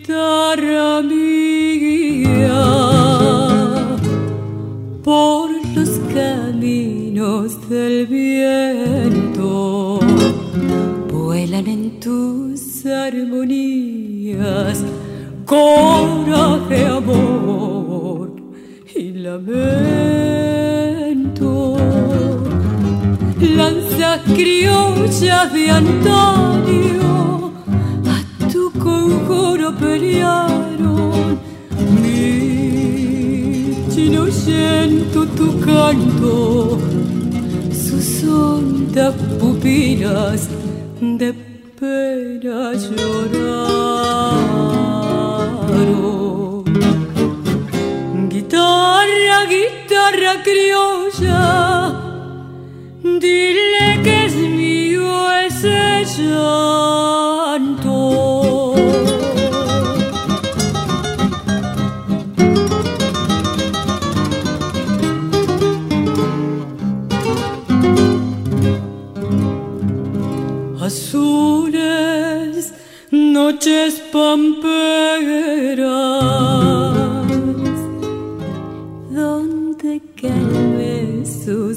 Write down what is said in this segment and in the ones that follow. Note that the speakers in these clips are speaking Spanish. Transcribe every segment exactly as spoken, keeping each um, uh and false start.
guitarra mía, por los caminos del viento vuelan en tus armonías coraje, amor y lamento. Lanzas criollas de antaño a tu conjuro pelearon. Mi chino oyendo tu canto, sus hondas pupilas de pena lloraron. Guitarra, guitarra criolla, dile que es mío ese llanto. Azules noches pamperas, donde calme sus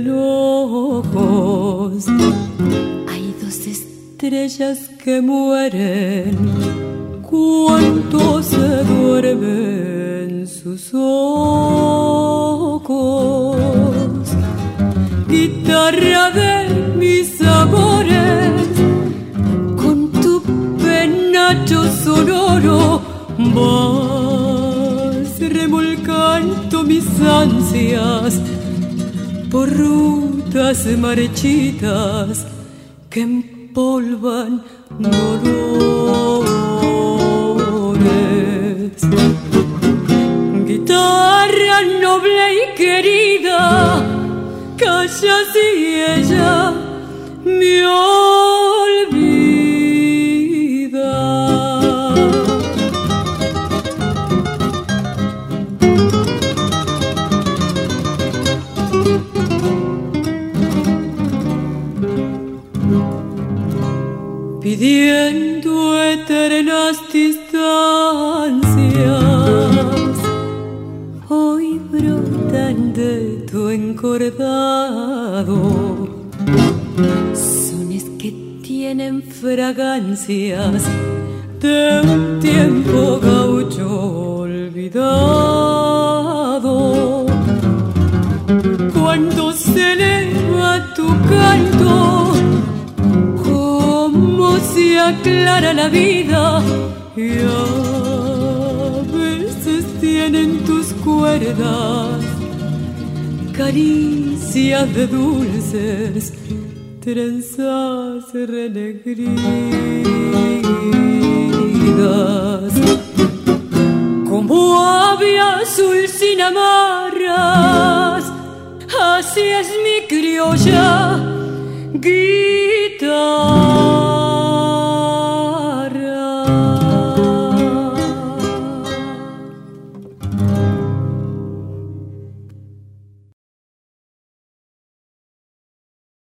enojos. Hay dos estrellas que mueren cuando se duermen sus ojos. Guitarra de mis amores, con tu penacho sonoro vas remolcando mis ansias por rutas marchitas que empolvan dolores. Guitarra noble y querida, calla si ella me olvida. Pidiendo eternas distancias, hoy brotan de tu encordado sones que tienen fragancias de un tiempo gaucho olvidado. Cuando se eleva tu canto, como se aclara la vida, y a veces tienen tus cuerdas caricias de dulces trenzas renegridas. Como ave azul sin amarras, así es mi criolla guitarra.